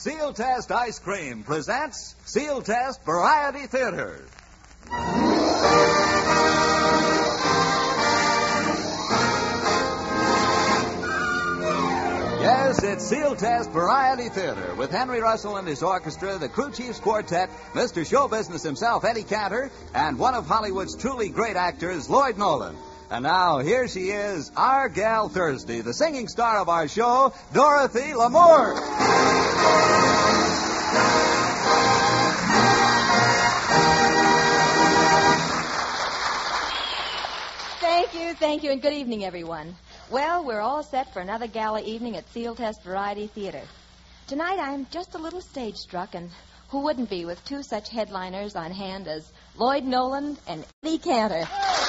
Seal Test Ice Cream presents Seal Test Variety Theater. Yes, it's Seal Test Variety Theater with Henry Russell and his orchestra, the Crew Chiefs Quartet, Mr. Show Business himself, Eddie Cantor, and one of Hollywood's truly great actors, Lloyd Nolan. And now, here she is, our gal Thursday, the singing star of our show, Dorothy Lamour. Thank you, and good evening, everyone. Well, we're all set for another gala evening at Seal Test Variety Theater. Tonight, I'm just a little stage-struck, and who wouldn't be with two such headliners on hand as Lloyd Nolan and Eddie Cantor.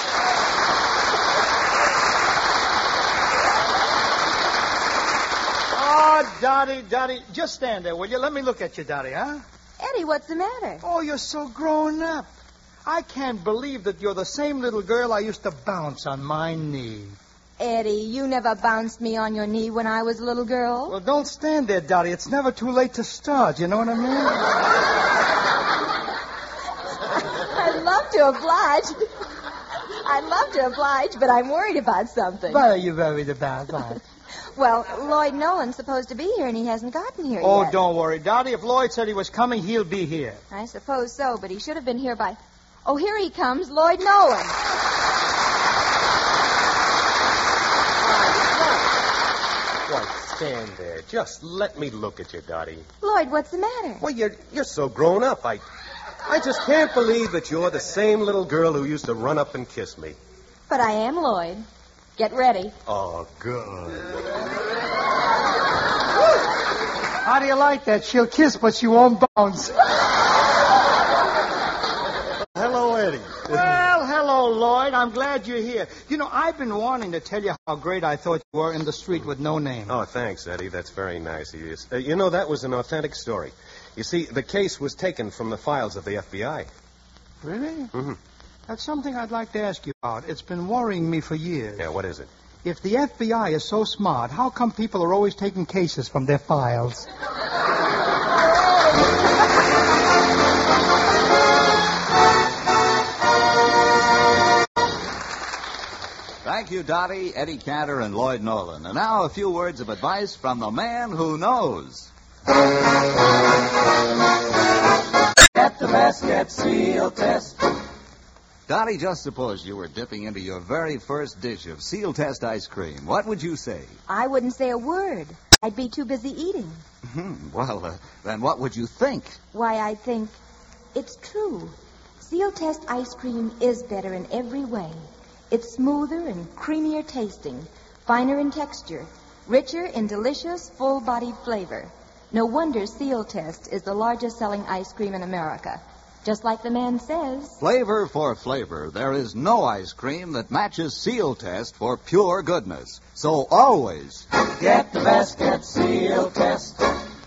Oh, Dottie, just stand there, will you? Let me look at you, Dottie, huh? Eddie, what's the matter? Oh, you're so grown up. I can't believe that you're the same little girl I used to bounce on my knee. Eddie, you never bounced me on your knee when I was a little girl. Well, don't stand there, Dottie. It's never too late to start, you know what I mean? I'd love to oblige, but I'm worried about something. What are you worried about? What? Well, Lloyd Nolan's supposed to be here, and he hasn't gotten here yet. Oh, don't worry, Dottie. If Lloyd said he was coming, he'll be here. I suppose so, but he should have been here by... Oh, here he comes, Lloyd Nolan. Why, stand there. Just let me look at you, Dottie. Lloyd, what's the matter? Well, you're so grown up. I just can't believe that you're the same little girl who used to run up and kiss me. But I am Lloyd. Get ready. Oh, good. How do you like that? She'll kiss, but she won't bounce. Hello, Eddie. Well, hello, Lloyd. I'm glad you're here. You know, I've been wanting to tell you how great I thought you were in the street with no name. Oh, thanks, Eddie. That's very nice of you. You know, that was an authentic story. You see, the case was taken from the files of the FBI. Really? Mm-hmm. That's something I'd like to ask you about. It's been worrying me for years. Yeah, what is it? If the FBI is so smart, how come people are always taking cases from their files? Thank you, Dottie, Eddie Cantor, and Lloyd Nolan. And now a few words of advice from the man who knows. Get the best, get Seal Test. Dottie, just suppose you were dipping into your very first dish of Seal Test ice cream. What would you say? I wouldn't say a word. I'd be too busy eating. Well, then what would you think? Why, I'd think, it's true. Seal Test ice cream is better in every way. It's smoother and creamier tasting, finer in texture, richer in delicious, full-bodied flavor. No wonder Seal Test is the largest-selling ice cream in America. Just like the man says. Flavor for flavor. There is no ice cream that matches Seal Test for pure goodness. So always get the best, get Seal Test.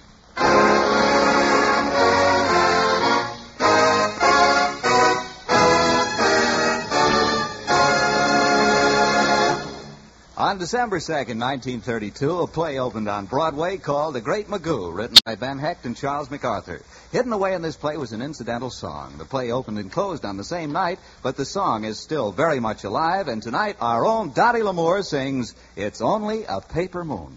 On December 2nd, 1932, a play opened on Broadway called The Great Magoo, written by Ben Hecht and Charles MacArthur. Hidden away in this play was an incidental song. The play opened and closed on the same night, but the song is still very much alive, and tonight our own Dottie Lamour sings It's Only a Paper Moon.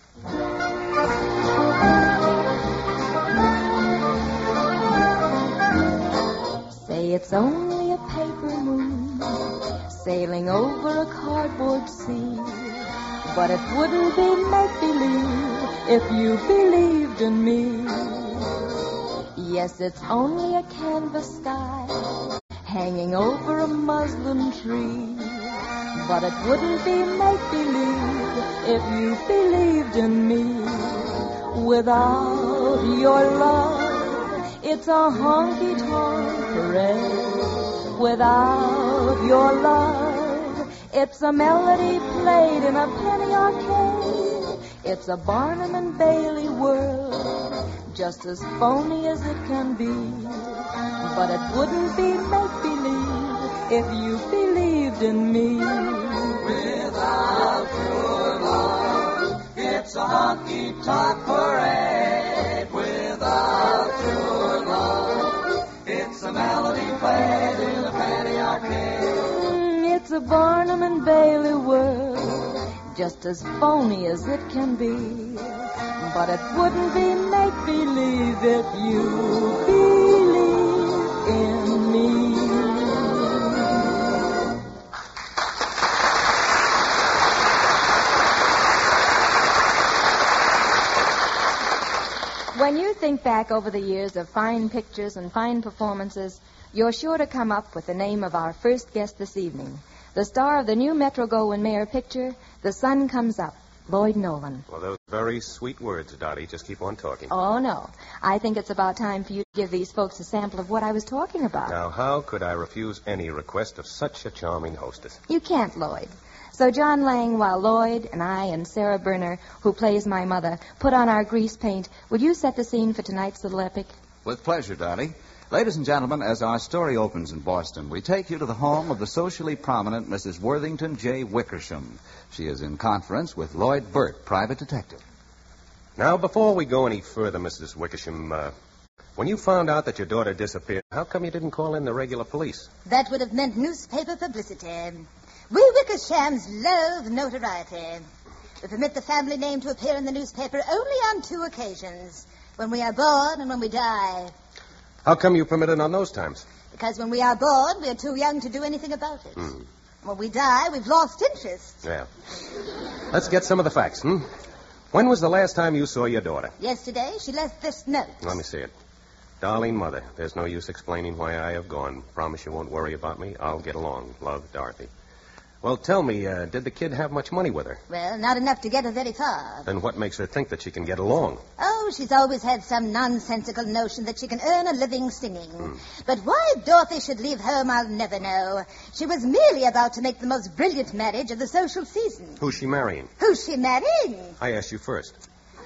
Say it's only a paper moon sailing over a cardboard sea. But it wouldn't be make-believe if you believed in me. Yes, it's only a canvas sky hanging over a muslin tree. But it wouldn't be make-believe if you believed in me. Without your love, it's a honky-tonk parade. Without your love, it's a melody played in a penny arcade. It's a Barnum and Bailey world, just as phony as it can be. But it wouldn't be make-believe if you believed in me. Without your love, it's a honky-tonk parade. With a melody played in a penny arcade. It's a Barnum and Bailey world, just as phony as it can be. But it wouldn't be make-believe if you believe in me. When you think back over the years of fine pictures and fine performances, you're sure to come up with the name of our first guest this evening, the star of the new Metro-Goldwyn-Mayer picture, The Sun Comes Up, Lloyd Nolan. Well, those are very sweet words, Dottie. Just keep on talking. Oh, no. I think it's about time for you to give these folks a sample of what I was talking about. Now, how could I refuse any request of such a charming hostess? You can't, Lloyd. So, John Lang, while Lloyd and I and Sarah Berner, who plays my mother, put on our grease paint, would you set the scene for tonight's little epic? With pleasure, Dottie. Ladies and gentlemen, as our story opens in Boston, we take you to the home of the socially prominent Mrs. Worthington J. Wickersham. She is in conference with Lloyd Burt, private detective. Now, before we go any further, Mrs. Wickersham, when you found out that your daughter disappeared, how come you didn't call in the regular police? That would have meant newspaper publicity. We Wickershams love notoriety. We permit the family name to appear in the newspaper only on 2 occasions, when we are born and when we die. How come you permit it on those times? Because when we are born, we are too young to do anything about it. When we die, we've lost interest. Yeah. Let's get some of the facts, When was the last time you saw your daughter? Yesterday, she left this note. Let me see it. Darling Mother, there's no use explaining why I have gone. Promise you won't worry about me. I'll get along. Love, Dorothy. Well, tell me, did the kid have much money with her? Well, not enough to get her very far. Then what makes her think that she can get along? Oh, she's always had some nonsensical notion that she can earn a living singing. But why Dorothy should leave home, I'll never know. She was merely about to make the most brilliant marriage of the social season. Who's she marrying? Who's she marrying? I asked you first.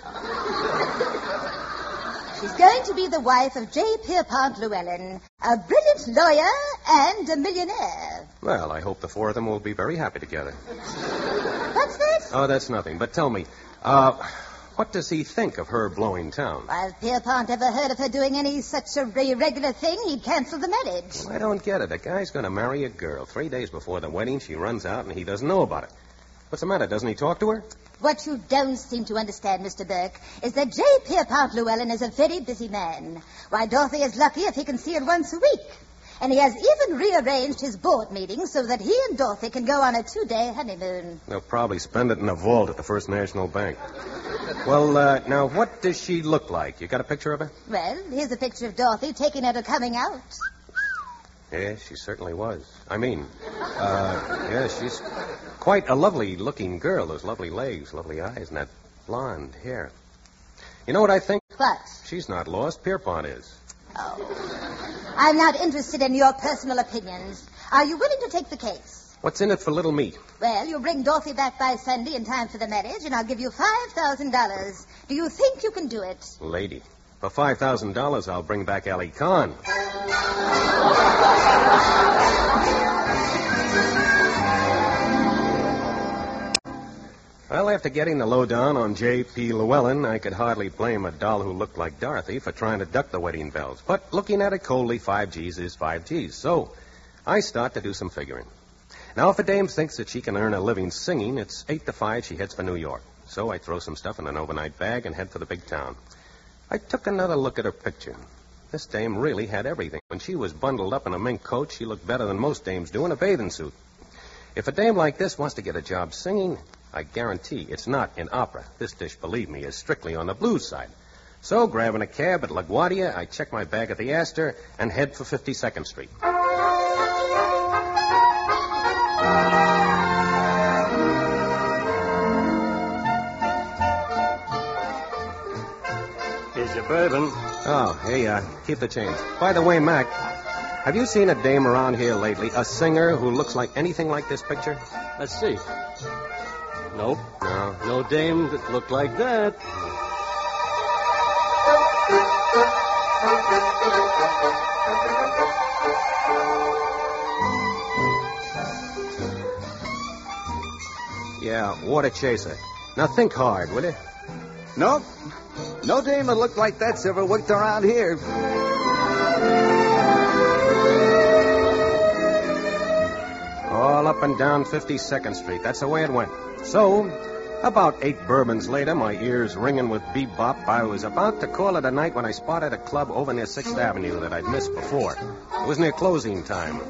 She's going to be the wife of J. Pierpont Llewellyn, a brilliant lawyer and a millionaire. Well, I hope the 4 of them will be very happy together. What's this? Oh, that's nothing. But tell me, what does he think of her blowing town? Well, if Pierpont ever heard of her doing any such a irregular thing, he'd cancel the marriage. Well, I don't get it. A guy's going to marry a girl. 3 days before the wedding, she runs out and he doesn't know about it. What's the matter? Doesn't he talk to her? What you don't seem to understand, Mr. Burke, is that J. Pierpont Llewellyn is a very busy man. Why, Dorothy is lucky if he can see her once a week. And he has even rearranged his board meetings so that he and Dorothy can go on a 2-day honeymoon. They'll probably spend it in a vault at the First National Bank. Well, now, what does she look like? You got a picture of her? Well, here's a picture of Dorothy taking her to coming out. Yeah, she certainly was. I mean, yeah, she's quite a lovely-looking girl. Those lovely legs, lovely eyes, and that blonde hair. You know what I think? What? She's not lost. Pierpont is. Oh. I'm not interested in your personal opinions. Are you willing to take the case? What's in it for little meat? Well, you'll bring Dorothy back by Sunday in time for the marriage, and I'll give you $5,000. Do you think you can do it? Lady, for $5,000, I'll bring back Ali Khan. Well, after getting the lowdown on J.P. Llewellyn, I could hardly blame a doll who looked like Dorothy for trying to duck the wedding bells. But looking at it coldly, 5 G's is 5 G's. So I start to do some figuring. Now, if a dame thinks that she can earn a living singing, it's 8 to 5 she heads for New York. So I throw some stuff in an overnight bag and head for the big town. I took another look at her picture. This dame really had everything. When she was bundled up in a mink coat, she looked better than most dames do in a bathing suit. If a dame like this wants to get a job singing, I guarantee it's not in opera. This dish, believe me, is strictly on the blues side. So, grabbing a cab at LaGuardia, I check my bag at the Astor and head for 52nd Street. Here's your bourbon. Oh, hey, keep the change. By the way, Mac, have you seen a dame around here lately, a singer who looks like anything like this picture? Let's see. Nope. No. No dame that looked like that. Yeah, water chaser. Now think hard, will you? Nope. No dame that looked like that's ever worked around here. up and down 52nd Street. That's the way it went. So, about 8 bourbons later, my ears ringing with bebop, I was about to call it a night when I spotted a club over near 6th Avenue that I'd missed before. It was near closing time.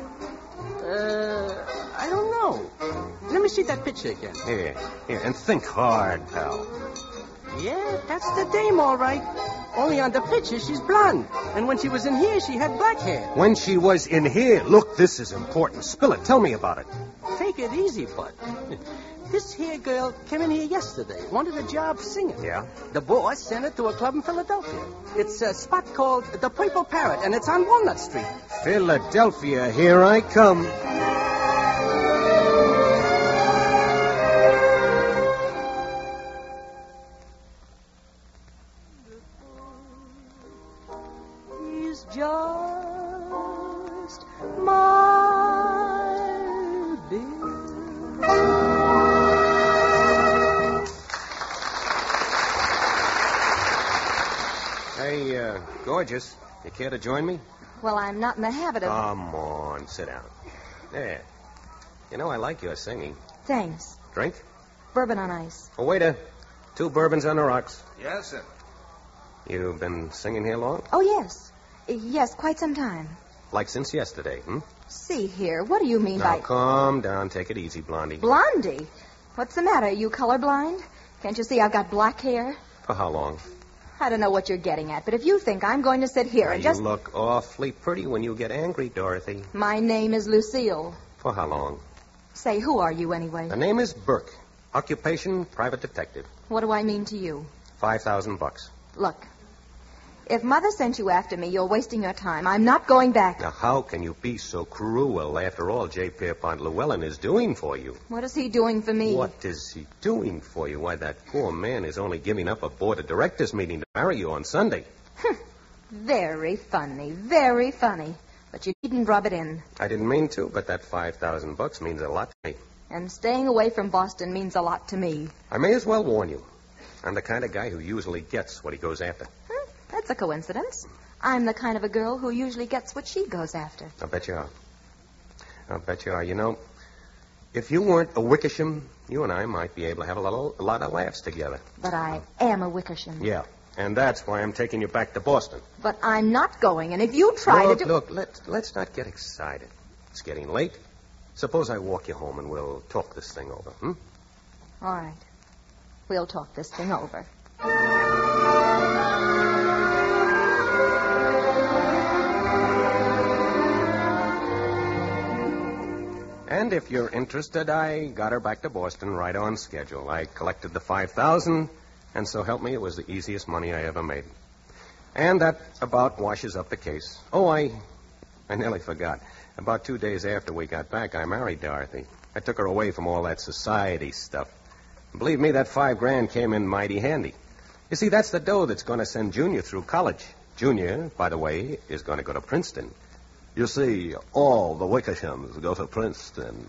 I don't know. Let me see that picture again. Here, and think hard, pal. Yeah, that's the dame, all right. Only on the picture, she's blonde. And when she was in here, she had black hair. When she was in here, look, this is important. Spill it. Tell me about it. Take it easy, bud. This here girl came in here yesterday, wanted a job singing. Yeah? The boss sent her to a club in Philadelphia. It's a spot called the Purple Parrot, and it's on Walnut Street. Philadelphia, here I come. He's just my Bill. Hey, gorgeous, you care to join me? Well, I'm not in the habit of... Come on, sit down. There. You know, I like your singing. Thanks. Drink? Bourbon on ice. Oh, waiter. 2 bourbons on the rocks. Yes, sir. You've been singing here long? Oh, yes. Yes, quite some time. Like since yesterday, hmm? See here, what do you mean Now, by... calm down. Take it easy, Blondie. Blondie? What's the matter? Are you colorblind? Can't you see I've got black hair? For how long? I don't know what you're getting at, but if you think I'm going to sit here Now, and just... You look awfully pretty when you get angry, Dorothy. My name is Lucille. For how long? Say, who are you anyway? The name is Burke. Occupation, private detective. What do I mean to you? $5,000. Look, if Mother sent you after me, you're wasting your time. I'm not going back. Now, how can you be so cruel? After all, J. Pierpont Llewellyn is doing for you. What is he doing for me? What is he doing for you? Why, that poor man is only giving up a board of directors meeting to marry you on Sunday. Very funny, very funny. But you needn't rub it in. I didn't mean to, but that $5,000 means a lot to me. And staying away from Boston means a lot to me. I may as well warn you. I'm the kind of guy who usually gets what he goes after. That's a coincidence. I'm the kind of a girl who usually gets what she goes after. I'll bet you are. I'll bet you are. You know, if you weren't a Wickersham, you and I might be able to have a lot of laughs together. But I am a Wickersham. Yeah, and that's why I'm taking you back to Boston. But I'm not going, and if you try to do... Look, let's not get excited. It's getting late. Suppose I walk you home and we'll talk this thing over, hmm? All right. We'll talk this thing over. And if you're interested, I got her back to Boston right on schedule. I collected the $5,000, and so help me, it was the easiest money I ever made. And that about washes up the case. Oh, I nearly forgot. About 2 days after we got back, I married Dorothy. I took her away from all that society stuff. Believe me, that $5,000 came in mighty handy. You see, that's the dough that's going to send Junior through college. Junior, by the way, is going to go to Princeton. You see, all the Wickershams go to Princeton.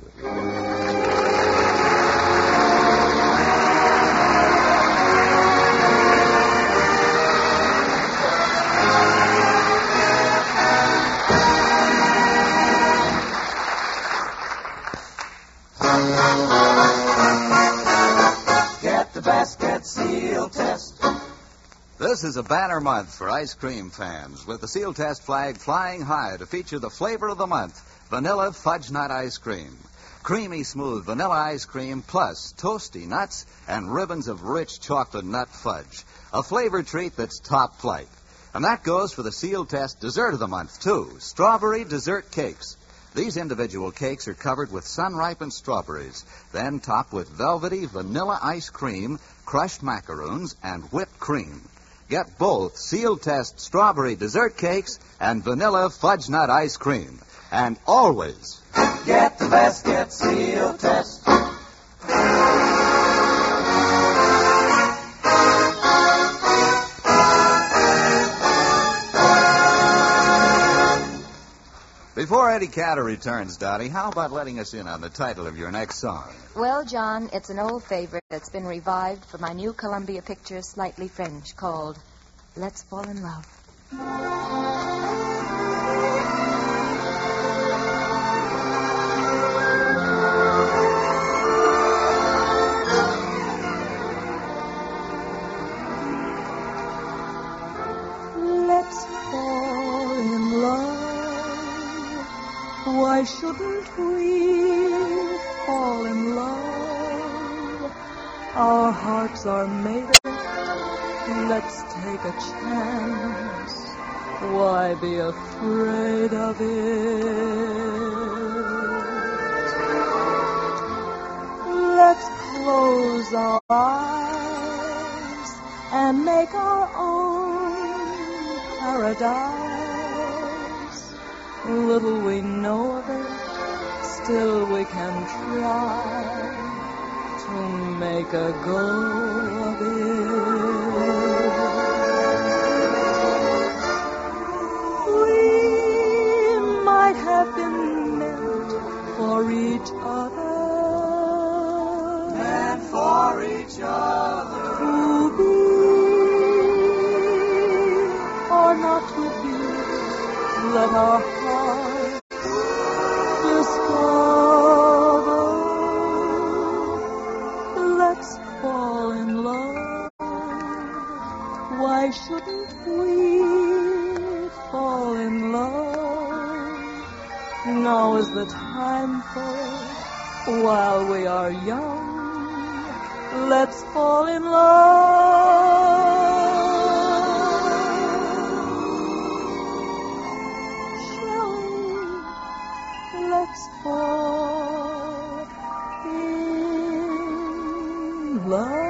Get the basket seal test. This is a banner month for ice cream fans, with the seal test flag flying high to feature the flavor of the month, vanilla fudge nut ice cream. Creamy, smooth vanilla ice cream plus toasty nuts and ribbons of rich chocolate nut fudge. A flavor treat that's top flight. And that goes for the seal test dessert of the month, too, strawberry dessert cakes. These individual cakes are covered with sun-ripened strawberries, then topped with velvety vanilla ice cream, crushed macaroons, and whipped cream. Get both seal test strawberry dessert cakes and vanilla fudge nut ice cream. And always get the basket seal test. Before Eddie Cadder returns, Dottie, how about letting us in on the title of your next song? Well, John, it's an old favorite that's been revived for my new Columbia picture, Slightly French, called Let's Fall in Love. Why shouldn't we fall in love? Our hearts are made up. Let's take a chance. Why be afraid of it? Let's close our eyes and make our own paradise. Little we know of it, still we can try to make a go of it. We might have been meant for each other. Meant for each other. To be or not to be. Let our hearts discover. Let's fall in love. Why shouldn't we fall in love? Now is the time for it while we are young. Let's fall in love. Shall we? Let's fall in love.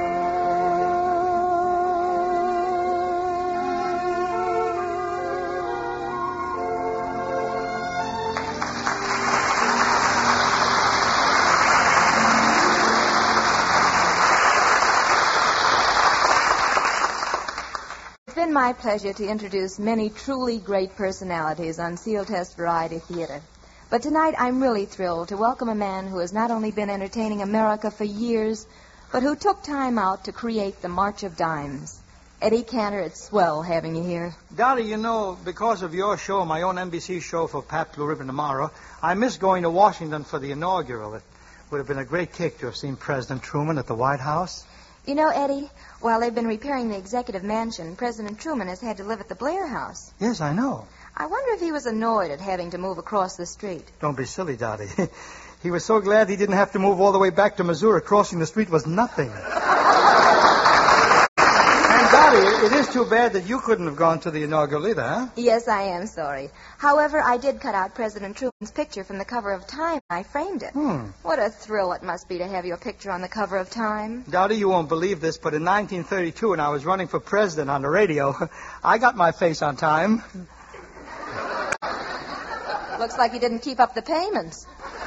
It's been my pleasure to introduce many truly great personalities on Seal Test Variety Theater. But tonight I'm really thrilled to welcome a man who has not only been entertaining America for years, but who took time out to create the March of Dimes. Eddie Cantor, it's swell having you here. Dottie, you know, because of your show, my own NBC show for Pat Blue Ribbon tomorrow, I miss going to Washington for the inaugural. It would have been a great kick to have seen President Truman at the White House. You know, Eddie, while they've been repairing the executive mansion, President Truman has had to live at the Blair House. Yes, I know. I wonder if he was annoyed at having to move across the street. Don't be silly, Dottie. He was so glad he didn't have to move all the way back to Missouri. Crossing the street was nothing. And, Dottie, it is too bad that you couldn't have gone to the inaugural either, huh? Yes, I am sorry. However, I did cut out President Truman's picture from the cover of Time. I framed it. What a thrill it must be to have your picture on the cover of Time. Dottie, you won't believe this, but in 1932, when I was running for president on the radio, I got my face on Time. Looks like you didn't keep up the payments.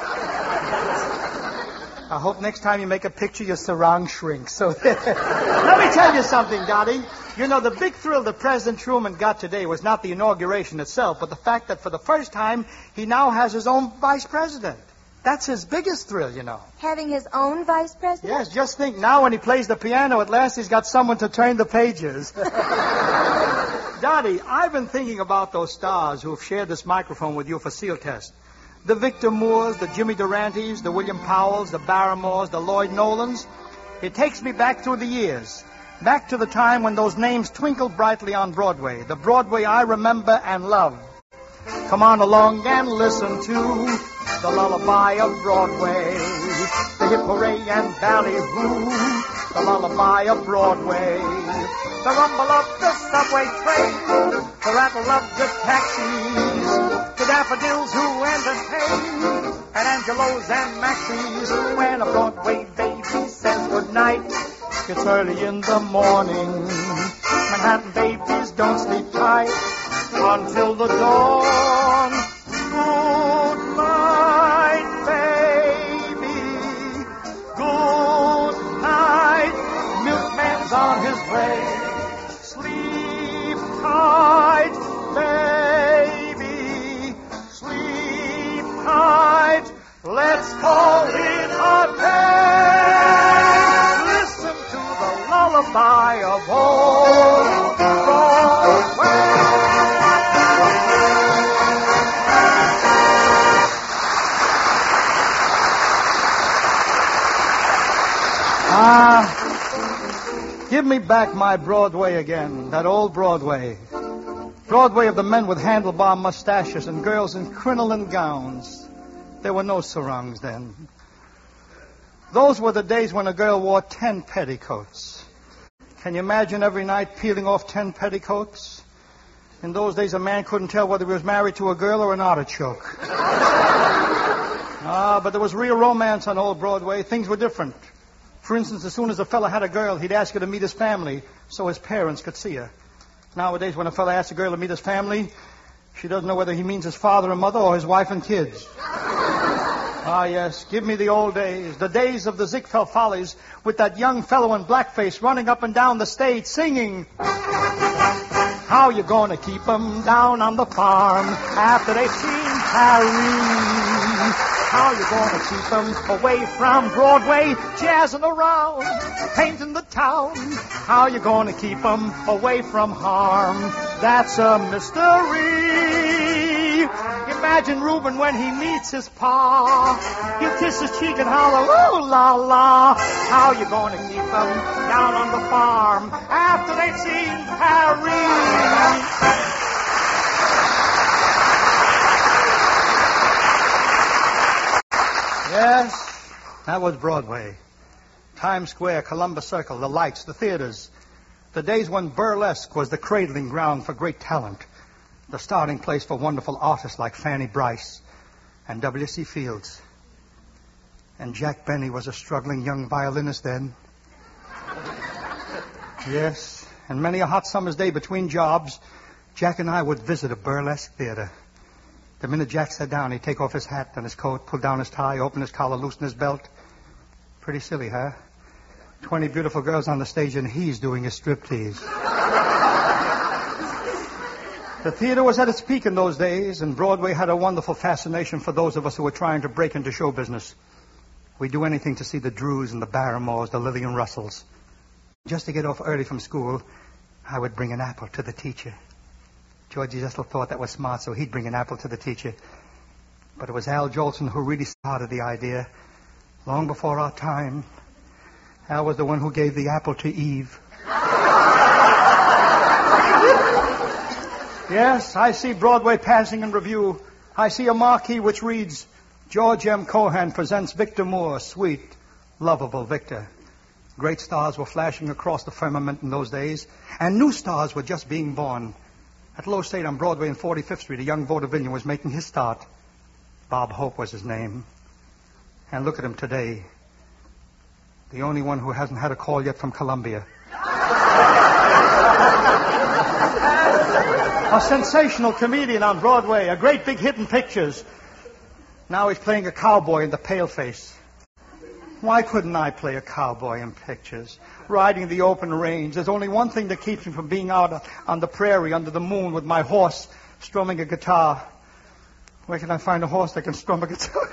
I hope next time you make a picture, your sarong shrinks. So let me tell you something, Dottie. You know, the big thrill that President Truman got today was not the inauguration itself, but the fact that for the first time, he now has his own vice president. That's his biggest thrill, you know. Having his own vice president? Yes, just think now when he plays the piano, at last he's got someone to turn the pages. Dottie, I've been thinking about those stars who have shared this microphone with you for Seal Test. The Victor Moores, the Jimmy Durantes, the William Powells, the Barrymores, the Lloyd Nolans. It takes me back through the years. Back to the time when those names twinkled brightly on Broadway. The Broadway I remember and love. Come on along and listen to the lullaby of Broadway. The hip hooray and ballyhoo. The lullaby of Broadway. The rumble of the subway train. The rattle of the taxis. The daffodils who entertain. And Angelos and Maxie's. When a Broadway baby says goodnight, it's early in the morning. Manhattan babies don't sleep tight until the dawn. Good night, baby. Good night. Milkman's on his way. Sleep tight, baby. Sleep tight. Let's call it a day. Listen to the lullaby of old Broadway. Give me back my Broadway again, that old Broadway. Broadway of the men with handlebar mustaches and girls in crinoline gowns. There were no sarongs then. Those were the days when a girl wore 10 petticoats. Can you imagine every night peeling off 10 petticoats? In those days, a man couldn't tell whether he was married to a girl or an artichoke. But there was real romance on old Broadway. Things were different. For instance, as soon as a fella had a girl, he'd ask her to meet his family so his parents could see her. Nowadays, when a fella asks a girl to meet his family, she doesn't know whether he means his father and mother or his wife and kids. Yes, give me the old days, the days of the Ziegfeld Follies, with that young fellow in blackface running up and down the stage singing, how you gonna keep 'em down on the farm after they've seen Paris? How you gonna keep 'em away from Broadway, jazzing around, painting the town? How you gonna keep 'em away from harm? That's a mystery. Imagine Reuben when he meets his pa. He'll kiss his cheek and holler, ooh la la. How you gonna keep 'em down on the farm after they've seen Paris? Yes, that was Broadway. Times Square, Columbus Circle, the lights, the theaters. The days when burlesque was the cradling ground for great talent. The starting place for wonderful artists like Fanny Bryce and W.C. Fields. And Jack Benny was a struggling young violinist then. Yes, and many a hot summer's day between jobs, Jack and I would visit a burlesque theater. The minute Jack sat down, he'd take off his hat and his coat, pull down his tie, open his collar, loosen his belt. Pretty silly, huh? 20 beautiful girls on the stage and he's doing a striptease. The theater was at its peak in those days, and Broadway had a wonderful fascination for those of us who were trying to break into show business. We'd do anything to see the Drews and the Barrymores, the Lillian Russells. Just to get off early from school, I would bring an apple to the teacher. Georgie Jessel thought that was smart, so he'd bring an apple to the teacher. But it was Al Jolson who really started the idea. Long before our time, Al was the one who gave the apple to Eve. Yes, I see Broadway passing in review. I see a marquee which reads, George M. Cohan presents Victor Moore, sweet, lovable Victor. Great stars were flashing across the firmament in those days, and new stars were just being born. At Low State on Broadway and 45th Street, a young vaudevillian was making his start. Bob Hope was his name. And look at him today. The only one who hasn't had a call yet from Columbia. A sensational comedian on Broadway, a great big hit in pictures. Now he's playing a cowboy in The Paleface. Why couldn't I play a cowboy in pictures? Riding the open range. There's only one thing that keeps me from being out on the prairie under the moon with my horse strumming a guitar. Where can I find a horse that can strum a guitar?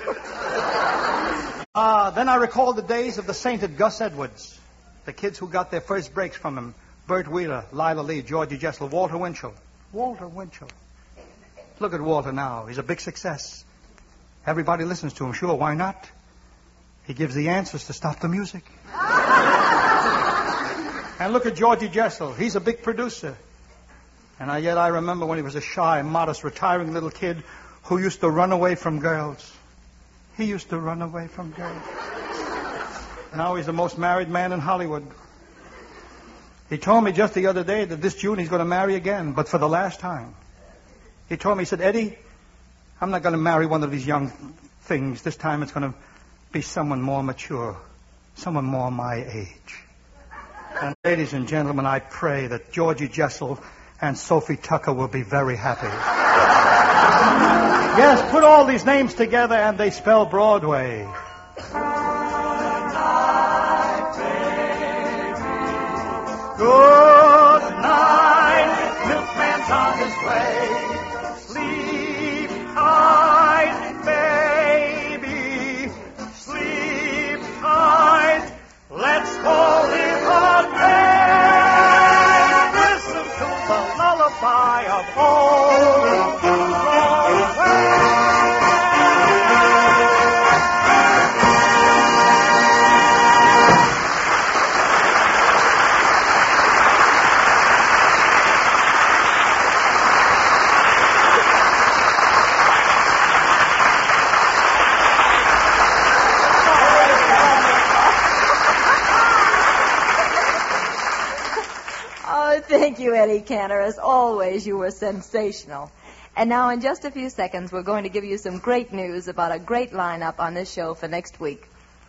Then I recall the days of the sainted Gus Edwards. The kids who got their first breaks from him. Bert Wheeler, Lila Lee, Georgie Jessel, Walter Winchell. Walter Winchell. Look at Walter now. He's a big success. Everybody listens to him. Sure, why not? He gives the answers to stop the music. And look at Georgie Jessel. He's a big producer. And yet I remember when he was a shy, modest, retiring little kid who used to run away from girls. He used to run away from girls. Now he's the most married man in Hollywood. He told me just the other day that this June he's going to marry again, but for the last time. He told me, he said, Eddie, I'm not going to marry one of these young things. This time it's going to be someone more mature, someone more my age. And ladies and gentlemen, I pray that Georgie Jessel and Sophie Tucker will be very happy. Yes, put all these names together and they spell Broadway. Good night, milkman's on his way. Sleep tight, baby. Sleep tight. Let's call it a day. Listen to the lullaby of old Broadway. Oh, thank you, Eddie Cantor. As always, you were sensational. And now, in just a few seconds, we're going to give you some great news about a great lineup on this show for next week.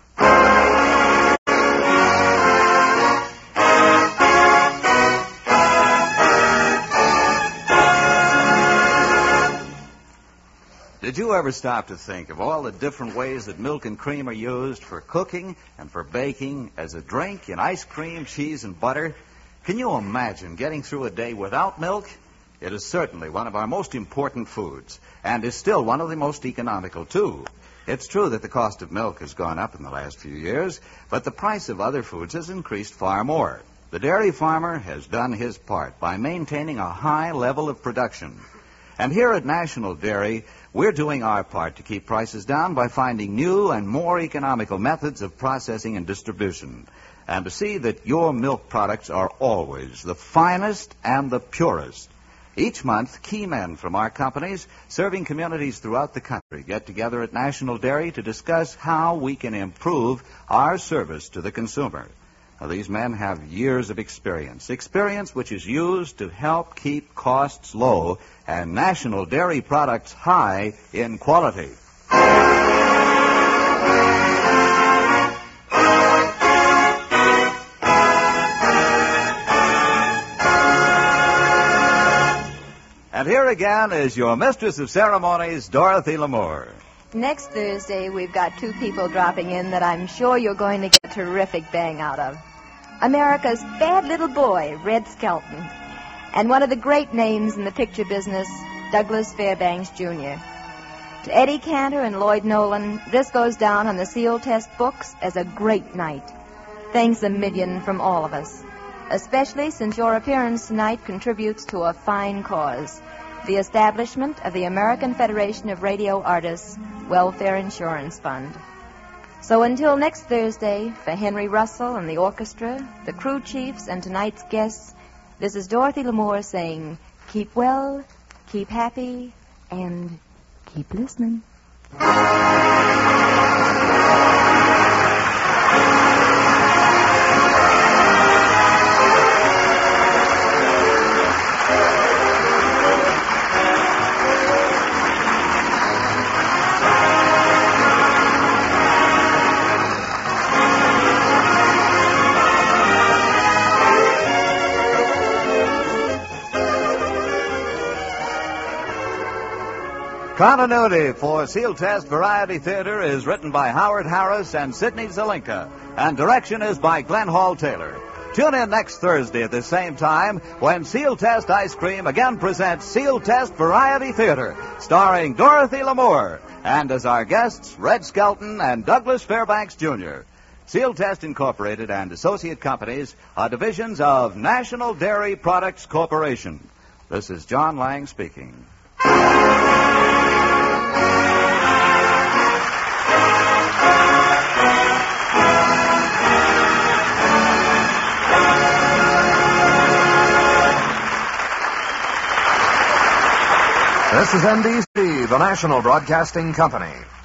Did you ever stop to think of all the different ways that milk and cream are used for cooking and for baking, as a drink, in ice cream, cheese, and butter? Can you imagine getting through a day without milk? It is certainly one of our most important foods, and is still one of the most economical, too. It's true that the cost of milk has gone up in the last few years, but the price of other foods has increased far more. The dairy farmer has done his part by maintaining a high level of production. And here at National Dairy, we're doing our part to keep prices down by finding new and more economical methods of processing and distribution, and to see that your milk products are always the finest and the purest. Each month, key men from our companies serving communities throughout the country get together at National Dairy to discuss how we can improve our service to the consumer. Now, these men have years of experience which is used to help keep costs low and National Dairy products high in quality. And here again is your mistress of ceremonies, Dorothy Lamour. Next Thursday, we've got two people dropping in that I'm sure you're going to get a terrific bang out of. America's bad little boy, Red Skelton, and one of the great names in the picture business, Douglas Fairbanks, Jr. To Eddie Cantor and Lloyd Nolan, this goes down on the Seal Test books as a great night. Thanks a million from all of us, especially since your appearance tonight contributes to a fine cause, the establishment of the American Federation of Radio Artists Welfare Insurance Fund. So until next Thursday, for Henry Russell and the orchestra, the crew chiefs, and tonight's guests, this is Dorothy Lamour saying, keep well, keep happy, and keep listening. Continuity for Seal Test Variety Theater is written by Howard Harris and Sidney Zelinka, and direction is by Glenn Hall Taylor. Tune in next Thursday at the same time when Seal Test Ice Cream again presents Seal Test Variety Theater, starring Dorothy Lamour, and as our guests, Red Skelton and Douglas Fairbanks, Jr. Seal Test Incorporated and associate companies are divisions of National Dairy Products Corporation. This is John Lang speaking. This is NBC, the national broadcasting company.